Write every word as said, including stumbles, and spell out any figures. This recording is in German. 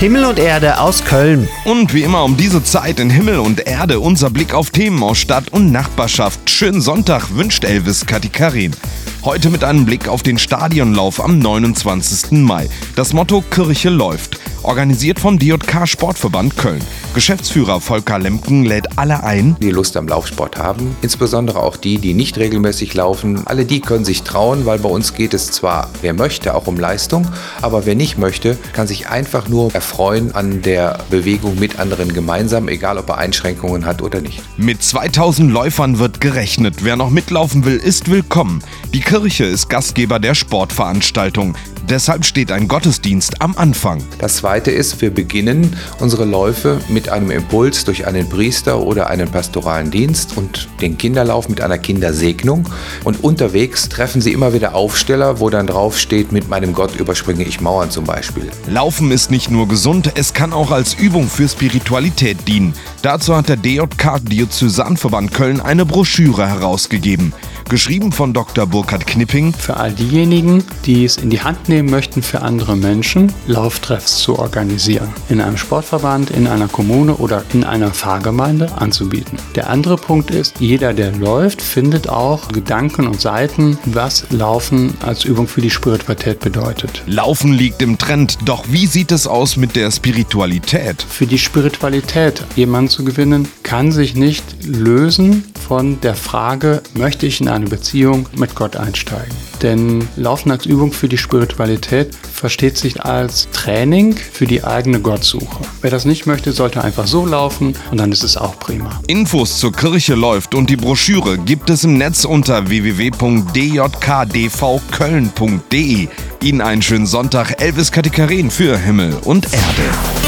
Himmel und Erde aus Köln. Und wie immer um diese Zeit in Himmel und Erde unser Blick auf Themen aus Stadt und Nachbarschaft. Schönen Sonntag wünscht Elvis Katikarin. Heute mit einem Blick auf den Stadionlauf am neunundzwanzigsten Mai. Das Motto Kirche läuft. Organisiert vom D J K Sportverband Köln. Geschäftsführer Volker Lemken lädt alle ein, die Lust am Laufsport haben, insbesondere auch die, die nicht regelmäßig laufen. Alle die können sich trauen, weil bei uns geht es zwar, wer möchte, auch um Leistung, aber wer nicht möchte, kann sich einfach nur erfreuen an der Bewegung mit anderen gemeinsam, egal ob er Einschränkungen hat oder nicht. Mit zweitausend Läufern wird gerechnet. Wer noch mitlaufen will, ist willkommen. Die Kirche ist Gastgeber der Sportveranstaltung. Deshalb steht ein Gottesdienst am Anfang. Das Zweite ist, wir beginnen unsere Läufe mit einem Impuls durch einen Priester oder einen pastoralen Dienst und den Kinderlauf mit einer Kindersegnung. Und unterwegs treffen Sie immer wieder Aufsteller, wo dann drauf steht, mit meinem Gott überspringe ich Mauern zum Beispiel. Laufen ist nicht nur gesund, es kann auch als Übung für Spiritualität dienen. Dazu hat der D J K Diözesanverband Köln eine Broschüre herausgegeben. Geschrieben von Doktor Burkhard Knipping. Für all diejenigen, die es in die Hand nehmen möchten, für andere Menschen Lauftreffs zu organisieren. In einem Sportverband, in einer Kommune oder in einer Pfarrgemeinde anzubieten. Der andere Punkt ist, jeder, der läuft, findet auch Gedanken und Seiten, was Laufen als Übung für die Spiritualität bedeutet. Laufen liegt im Trend, doch wie sieht es aus mit der Spiritualität? Für die Spiritualität jemanden zu gewinnen, kann sich nicht lösen von der Frage, möchte ich in eine Beziehung mit Gott einsteigen? Denn Laufen als Übung für die Spiritualität versteht sich als Training für die eigene Gottsuche. Wer das nicht möchte, sollte einfach so laufen und dann ist es auch prima. Infos zur Kirche läuft und die Broschüre gibt es im Netz unter w w w punkt d j k d v köln punkt d e. Ihnen einen schönen Sonntag, Elvis Katikarin für Himmel und Erde.